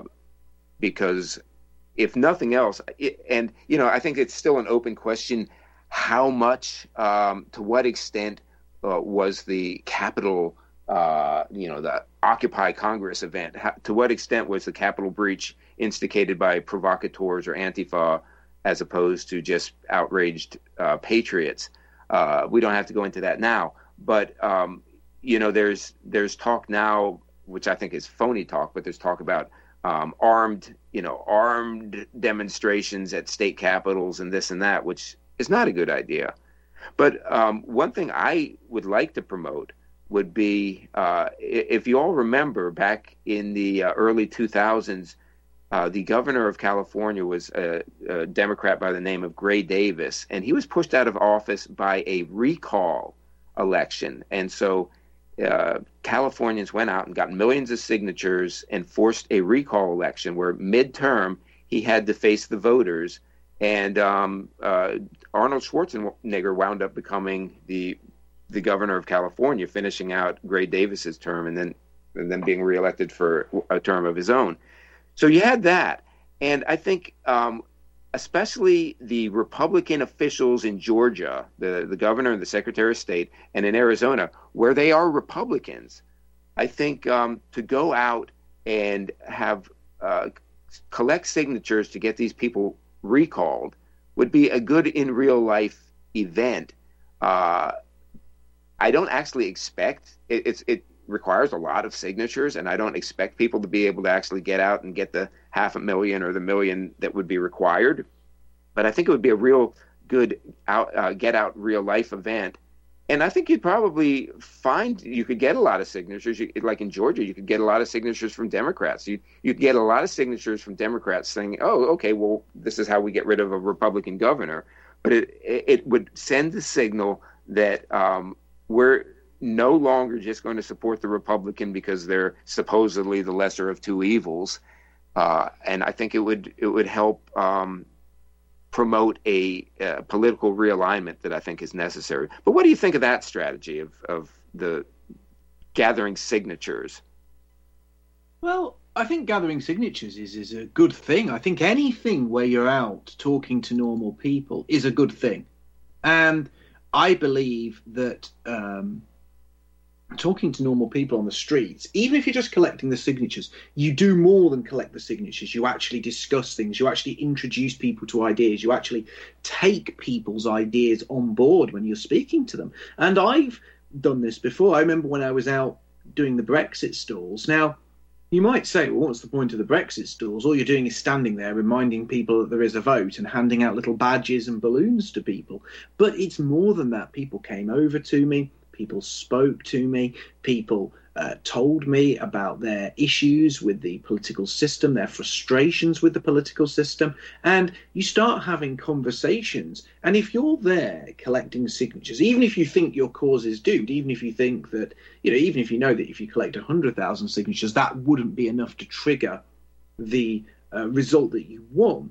because if nothing else, it, and you know, I think it's still an open question how much, um, to what extent uh, was the Capitol, uh, you know, the Occupy Congress event, how, to what extent was the Capitol breach instigated by provocateurs or Antifa as opposed to just outraged uh, patriots? Uh, we don't have to go into that now, but um, you know, there's there's talk now, which I think is phony talk, but there's talk about um, armed, you know, armed demonstrations at state capitals and this and that, which is not a good idea. But um, one thing I would like to promote would be, uh, if you all remember back in the uh, early two thousands, uh, the governor of California was a, a Democrat by the name of Gray Davis, and he was pushed out of office by a recall election. And so uh, Californians went out and got millions of signatures and forced a recall election where midterm he had to face the voters. And um, uh, Arnold Schwarzenegger wound up becoming the the governor of California, finishing out Gray Davis's term and then and then being reelected for a term of his own. So you had that. And I think um, especially the Republican officials in Georgia, the, the governor and the secretary of state, and in Arizona, where they are Republicans, I think um, to go out and have uh, collect signatures to get these people recalled would be a good in real life event. Uh, I don't actually expect it, it's, it requires a lot of signatures, and I don't expect people to be able to actually get out and get the half a million or the million that would be required. But I think it would be a real good out, uh, get out real life event. And I think you'd probably find you could get a lot of signatures. You, like in Georgia, you could get a lot of signatures from Democrats. You'd, you'd get a lot of signatures from Democrats saying, oh, okay, well, this is how we get rid of a Republican governor. But it, it would send the signal that um, we're no longer just going to support the Republican because they're supposedly the lesser of two evils. Uh, and I think it would it would help um, promote a, a political realignment that I think is necessary. But what do you think of that strategy of, of the gathering signatures? Well, I think gathering signatures is, is a good thing. I think anything where you're out talking to normal people is a good thing. And I believe that um, talking to normal people on the streets, even if you're just collecting the signatures, you do more than collect the signatures. You actually discuss things. You actually introduce people to ideas. You actually take people's ideas on board when you're speaking to them. And I've done this before. I remember when I was out doing the Brexit stalls. Now, you might say, well, what's the point of the Brexit stalls? All you're doing is standing there reminding people that there is a vote and handing out little badges and balloons to people. But it's more than that. People came over to me. People spoke to me. People uh, told me about their issues with the political system, their frustrations with the political system. And you start having conversations. And if you're there collecting signatures, even if you think your cause is doomed, even if you think that, you know, even if you know that if you collect one hundred thousand signatures, that wouldn't be enough to trigger the uh, result that you want,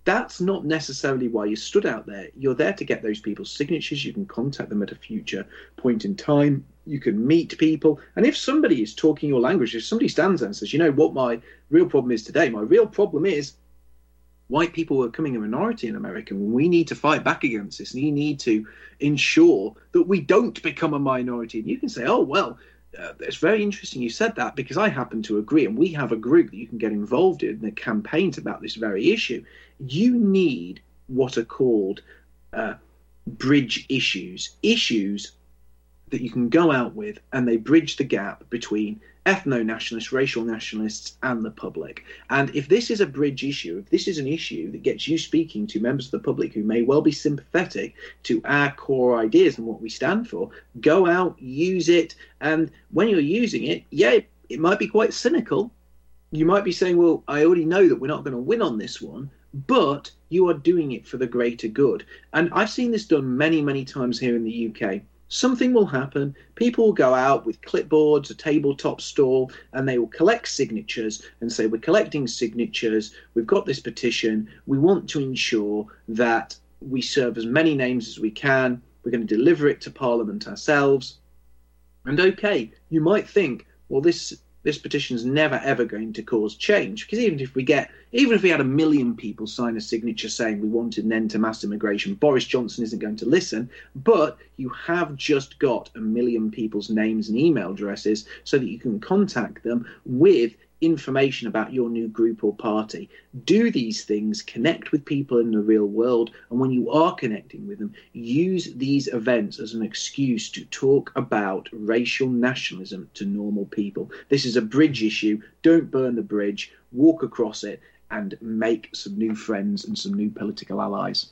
that's not necessarily why you stood out there. You're there to get those people's signatures. You can contact them at a future point in time. You can meet people. And if somebody is talking your language, if somebody stands there and says, you know what my real problem is today, my real problem is white people are becoming a minority in America, and we need to fight back against this, and you need to ensure that we don't become a minority. And you can say, oh, well, Uh, it's very interesting you said that, because I happen to agree, and we have a group that you can get involved in that campaigns about this very issue. You need what are called uh, bridge issues, issues that you can go out with, and they bridge the gap between ethno-nationalists, racial nationalists, and the public. And if this is a bridge issue, if this is an issue that gets you speaking to members of the public who may well be sympathetic to our core ideas and what we stand for, go out, use it, and when you're using it, yeah, it might be quite cynical. You might be saying, well, I already know that we're not going to win on this one, but you are doing it for the greater good. And I've seen this done many, many times here in the U K. Something will happen. People will go out with clipboards, a tabletop stall, and they will collect signatures and say, we're collecting signatures. We've got this petition. We want to ensure that we serve as many names as we can. We're going to deliver it to Parliament ourselves. And okay, you might think, well, this this petition's never, ever going to cause change, because even if we get, even if we had a million people sign a signature saying we wanted an end to mass immigration, Boris Johnson isn't going to listen. But you have just got a million people's names and email addresses so that you can contact them with information about your new group or party. Do these things, connect with people in the real world, and when you are connecting with them, use these events as an excuse to talk about racial nationalism to normal people. This is a bridge issue. Don't burn the bridge, walk across it, and make some new friends and some new political allies.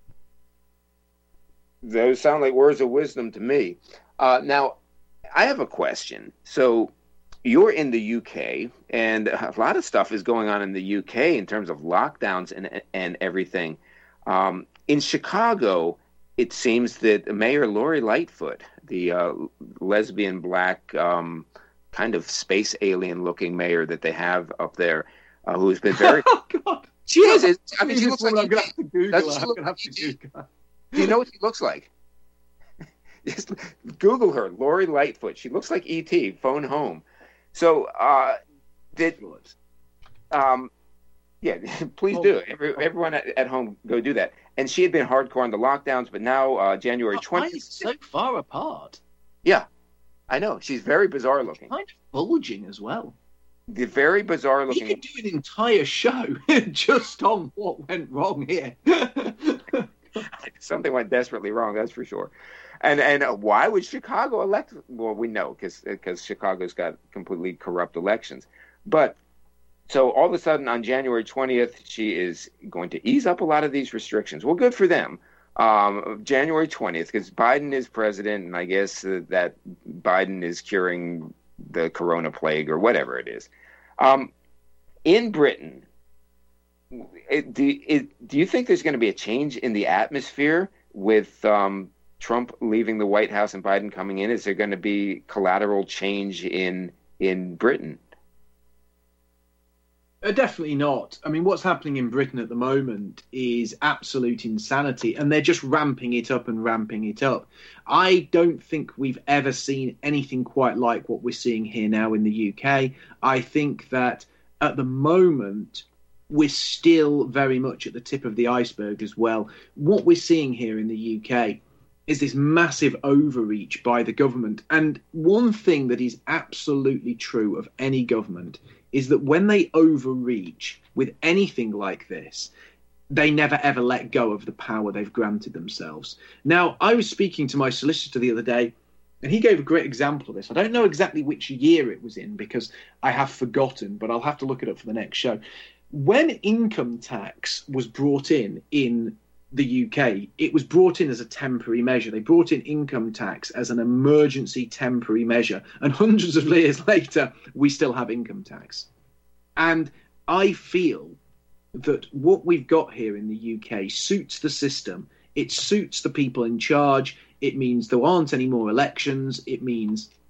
Those sound like words of wisdom to me. Uh, now, I have a question. So, you're in the U K, and a lot of stuff is going on in the U K in terms of lockdowns and and everything. Um, in Chicago, it seems that Mayor Lori Lightfoot, the uh, lesbian, black, um, kind of space alien-looking mayor that they have up there, uh, who's been very... Oh, God. She is. It, I mean, she looks like... I'm going to have to Google her. I'm gonna have to Google. Do you know what she looks like? Just Google her, Lori Lightfoot. She looks like E T, phone home. So, uh, did, um, yeah, please do it. Every, everyone at, at home, go do that. And she had been hardcore on the lockdowns, but now uh, January twentieth. So far apart. Yeah, I know. She's very bizarre looking. Kind of bulging as well. The very bizarre looking. You could do an entire show just on what went wrong here. Something went desperately wrong, that's for sure. And and why would Chicago elect? Well, we know because because Chicago's got completely corrupt elections. But so all of a sudden on January twentieth, she is going to ease up a lot of these restrictions. Well, good for them. Um, January twentieth, because Biden is president, and I guess uh, that Biden is curing the corona plague or whatever it is. Um, in Britain, it, do, it, do you think there's going to be a change in the atmosphere with um, Trump leaving the White House and Biden coming in? Is there going to be collateral change in in Britain? Uh, definitely not. I mean, what's happening in Britain at the moment is absolute insanity, and they're just ramping it up and ramping it up. I don't think we've ever seen anything quite like what we're seeing here now in the U K. I think that at the moment, we're still very much at the tip of the iceberg as well. What we're seeing here in the U K is this massive overreach by the government. And one thing that is absolutely true of any government is that when they overreach with anything like this, they never ever let go of the power they've granted themselves. Now, I was speaking to my solicitor the other day, and he gave a great example of this. I don't know exactly which year it was in because I have forgotten, but I'll have to look it up for the next show. When income tax was brought in in the U K, it was brought in as a temporary measure. They brought in income tax as an emergency temporary measure. And hundreds of years later, we still have income tax. And I feel that what we've got here in the U K suits the system. It suits the people in charge. It means there aren't any more elections. It means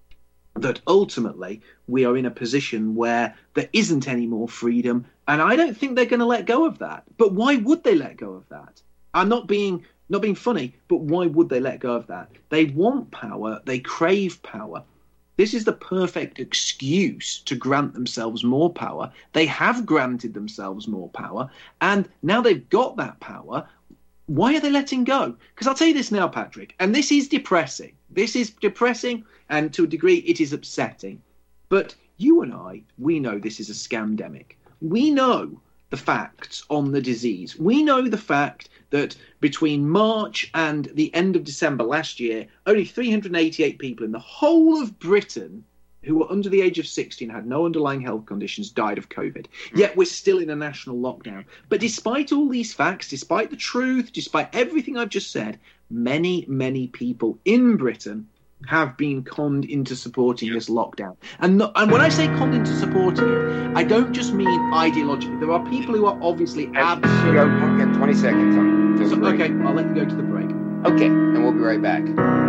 that ultimately we are in a position where there isn't any more freedom, and I don't think they're going to let go of that. But why would they let go of that? I'm not being not being funny, but why would they let go of that? They want power, they crave power. This is the perfect excuse to grant themselves more power. They have granted themselves more power, and now they've got that power. Why are they letting go? Because I'll tell you this now, Patrick, and this is depressing. This is depressing, and to a degree it is upsetting. But you and I, we know this is a scamdemic. We know the facts on the disease. We know the fact that between March and the end of December last year, only three hundred eighty-eight people in the whole of Britain who were under the age of sixty and had no underlying health conditions died of COVID. Yet we're still in a national lockdown. But despite all these facts, despite the truth, despite everything I've just said, many, many people in Britain have been conned into supporting this lockdown. And, not, and when I say conned into supporting it, I don't just mean ideologically. There are people who are obviously absolutely... We'll get twenty seconds on to so, the break. Okay, I'll let you go to the break. Okay, and we'll be right back.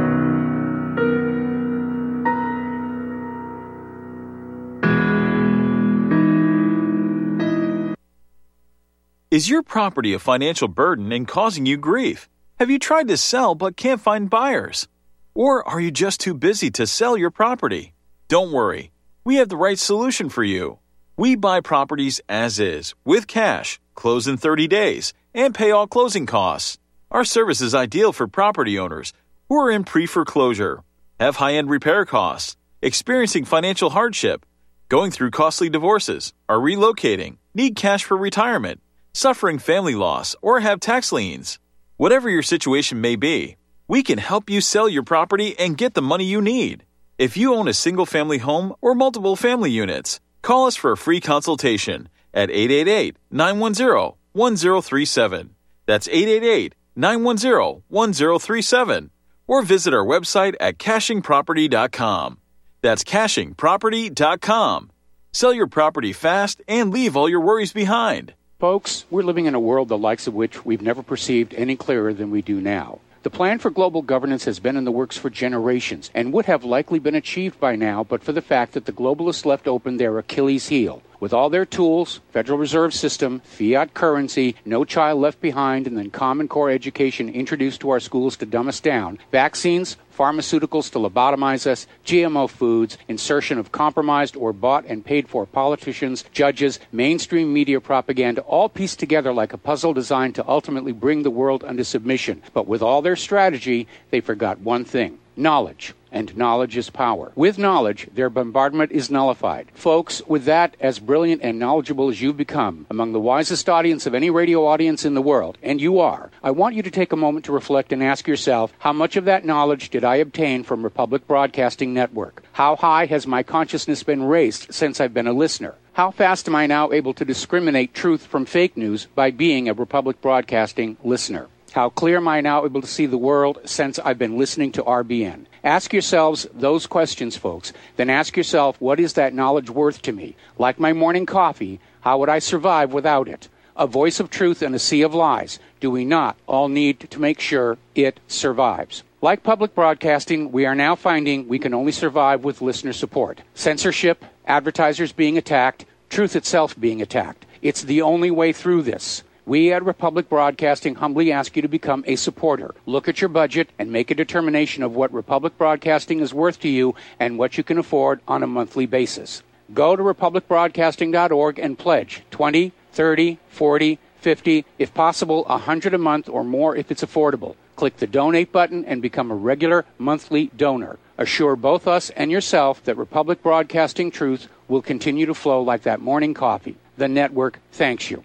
Is your property a financial burden and causing you grief? Have you tried to sell but can't find buyers? Or are you just too busy to sell your property? Don't worry, we have the right solution for you. We buy properties as is, with cash, close in thirty days, and pay all closing costs. Our service is ideal for property owners who are in pre-foreclosure, have high-end repair costs, experiencing financial hardship, going through costly divorces, are relocating, need cash for retirement, suffering family loss, or have tax liens. Whatever your situation may be, we can help you sell your property and get the money you need. If you own a single-family home or multiple family units, call us for a free consultation at eight eight eight, nine one zero, one zero three seven. That's eight eight eight, nine one zero, one zero three seven. Or visit our website at caching property dot com. That's caching property dot com. Sell your property fast and leave all your worries behind. Folks, we're living in a world the likes of which we've never perceived any clearer than we do now. The plan for global governance has been in the works for generations and would have likely been achieved by now but for the fact that the globalists left open their Achilles heel. With all their tools, Federal Reserve System, fiat currency, no child left behind, and then Common Core education introduced to our schools to dumb us down, vaccines, pharmaceuticals to lobotomize us, G M O foods, insertion of compromised or bought and paid for politicians, judges, mainstream media propaganda, all pieced together like a puzzle designed to ultimately bring the world under submission. But with all their strategy, they forgot one thing: knowledge. And knowledge is power. With knowledge, their bombardment is nullified. Folks, with that, as brilliant and knowledgeable as you've become, among the wisest audience of any radio audience in the world, and you are, I want you to take a moment to reflect and ask yourself, how much of that knowledge did I obtain from Republic Broadcasting Network? How high has my consciousness been raised since I've been a listener? How fast am I now able to discriminate truth from fake news by being a Republic Broadcasting listener? How clear am I now able to see the world since I've been listening to R B N? Ask yourselves those questions, folks. Then ask yourself, what is that knowledge worth to me? Like my morning coffee, how would I survive without it? A voice of truth in a sea of lies. Do we not all need to make sure it survives? Like public broadcasting, we are now finding we can only survive with listener support. Censorship, advertisers being attacked, truth itself being attacked. It's the only way through this. We at Republic Broadcasting humbly ask you to become a supporter. Look at your budget and make a determination of what Republic Broadcasting is worth to you and what you can afford on a monthly basis. Go to republic broadcasting dot org and pledge twenty, thirty, forty, fifty, if possible, one hundred a month or more if it's affordable. Click the donate button and become a regular monthly donor. Assure both us and yourself that Republic Broadcasting truth will continue to flow like that morning coffee. The network thanks you.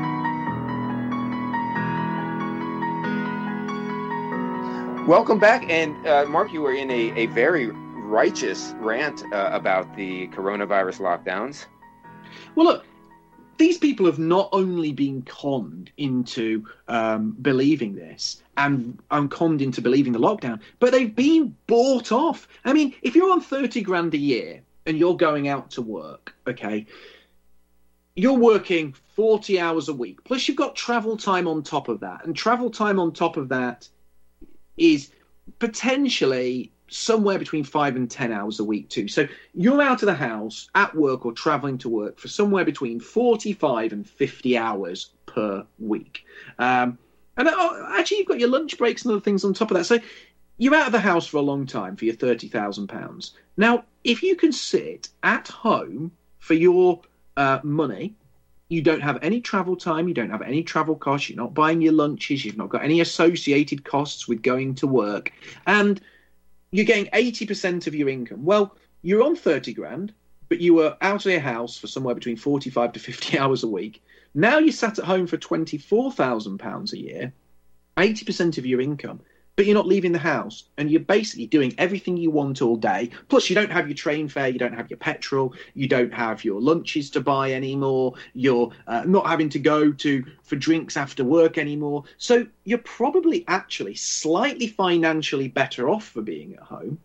Welcome back. And uh, Mark, you were in a, a very righteous rant uh, about the coronavirus lockdowns. Well, look, these people have not only been conned into um, believing this and, and conned into believing the lockdown, but they've been bought off. I mean, if you're on thirty grand a year and you're going out to work, okay, you're working forty hours a week, plus you've got travel time on top of that. And travel time on top of that is potentially somewhere between five and ten hours a week too. So you're out of the house at work or traveling to work for somewhere between forty-five and fifty hours per week. Um, and uh, actually, you've got your lunch breaks and other things on top of that. So you're out of the house for a long time for your thirty thousand pounds. Now, if you can sit at home for your uh, money, you don't have any travel time, you don't have any travel costs, you're not buying your lunches, you've not got any associated costs with going to work, and you're getting eighty percent of your income. Well, you're on thirty grand, but you were out of your house for somewhere between forty-five to fifty hours a week. Now you're sat at home for twenty-four thousand pounds a year, eighty percent of your income, but you're not leaving the house, and you're basically doing everything you want all day. Plus, you don't have your train fare, you don't have your petrol, you don't have your lunches to buy anymore, you're uh, not having to go to for drinks after work anymore. So you're probably actually slightly financially better off for being at home,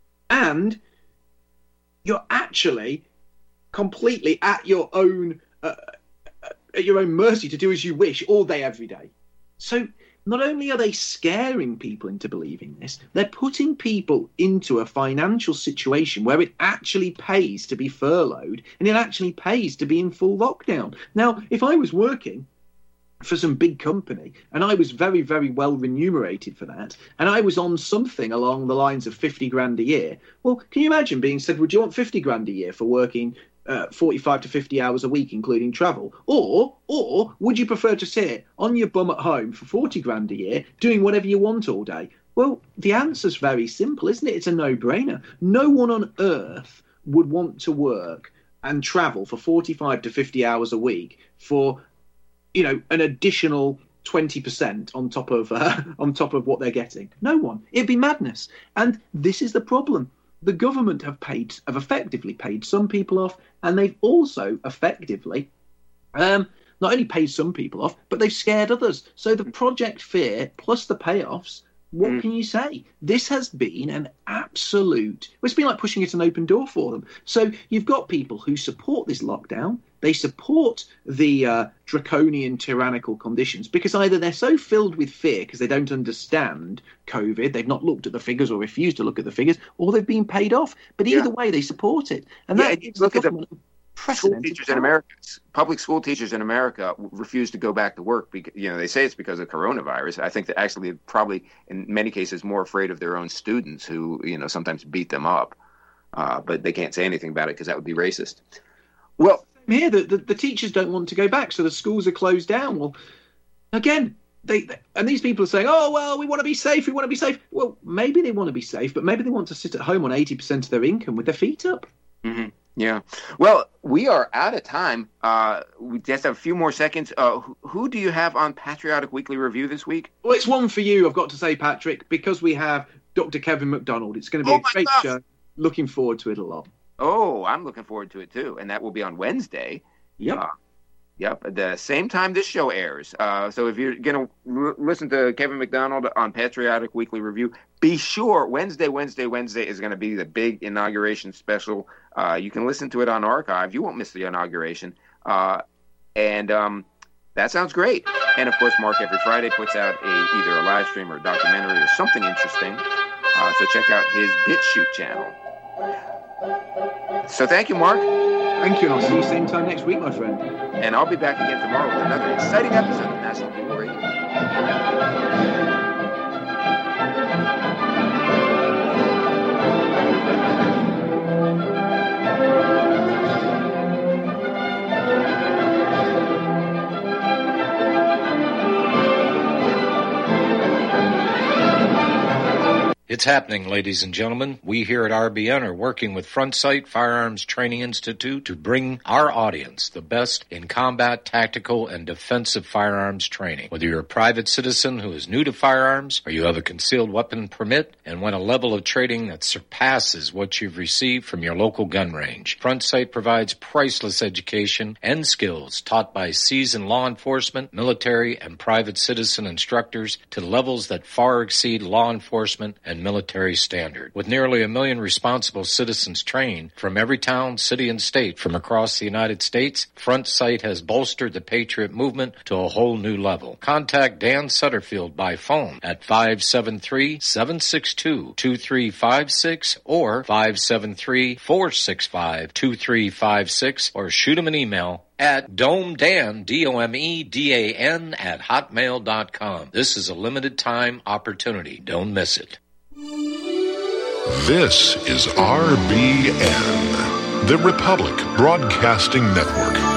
and you're actually completely at your own uh, at your own mercy to do as you wish all day, every day. So not only are they scaring people into believing this, they're putting people into a financial situation where it actually pays to be furloughed and it actually pays to be in full lockdown. Now, if I was working for some big company and I was very, very well remunerated for that, and I was on something along the lines of fifty grand a year, well, can you imagine being said, would you want fifty grand a year for working Uh, forty-five to fifty hours a week, including travel? Or or would you prefer to sit on your bum at home for forty grand a year, doing whatever you want all day? Well, the answer's very simple, isn't it? It's a no-brainer. No one on earth would want to work and travel for forty-five to fifty hours a week for, you know, an additional twenty percent on top of uh, on top of what they're getting. No one. It'd be madness. And this is the problem. The government have paid, have effectively paid some people off, and they've also effectively um, not only paid some people off, but they've scared others. So the project fear plus the payoffs, what mm. can you say? This has been an absolute, well, it's been like pushing it an open door for them. So you've got people who support this lockdown. They support the uh, draconian tyrannical conditions because either they're so filled with fear because they don't understand COVID, they've not looked at the figures or refused to look at the figures, or they've been paid off. But either yeah. way, they support it. And yeah, that gives look the at the school teachers in America. Public school teachers in America refuse to go back to work because, you know, they say it's because of coronavirus. I think that actually they're probably in many cases more afraid of their own students who, you know, sometimes beat them up. Uh, but they can't say anything about it because that would be racist. Well, here, the, the, the teachers don't want to go back, so the schools are closed down. Well, again, they, they and these people are saying, oh, well, we want to be safe, we want to be safe. Well, maybe they want to be safe, but maybe they want to sit at home on eighty percent of their income with their feet up. Mm-hmm. Yeah. Well, we are out of time. Uh, we just have a few more seconds. Uh, who, who do you have on Patriotic Weekly Review this week? Well, it's one for you, I've got to say, Patrick, because we have Doctor Kevin McDonald. It's going to be oh a great gosh. show. Looking forward to it a lot. Oh, I'm looking forward to it, too. And that will be on Wednesday. Yep. Uh, yep. At the same time this show airs. Uh, so if you're going to r- listen to Kevin McDonald on Patriotic Weekly Review, be sure Wednesday, Wednesday, Wednesday is going to be the big inauguration special. Uh, you can listen to it on archive. You won't miss the inauguration. Uh, and um, that sounds great. And, of course, Mark every Friday puts out a either a live stream or a documentary or something interesting. Uh, so check out his BitChute channel. So thank you, Mark. Thank you, and I'll see you same time next week, my friend. And I'll be back again tomorrow with another exciting episode of National Bugle Radio. It's happening, ladies and gentlemen. We here at R B N are working with Front Sight Firearms Training Institute to bring our audience the best in combat, tactical, and defensive firearms training. Whether you're a private citizen who is new to firearms, or you have a concealed weapon permit and want a level of training that surpasses what you've received from your local gun range, Front Sight provides priceless education and skills taught by seasoned law enforcement, military, and private citizen instructors to levels that far exceed law enforcement and military standard. With nearly a million responsible citizens trained from every town, city, and state from across the United States, Front Sight has bolstered the Patriot movement to a whole new level. Contact Dan Sutterfield by phone at five seven three, seven six two, two three five six or five seven three, four six five, two three five six or shoot him an email at domedan, D O M E D A N, at hotmail dot com. This is a limited time opportunity. Don't miss it. This is R B N, the Republic Broadcasting Network.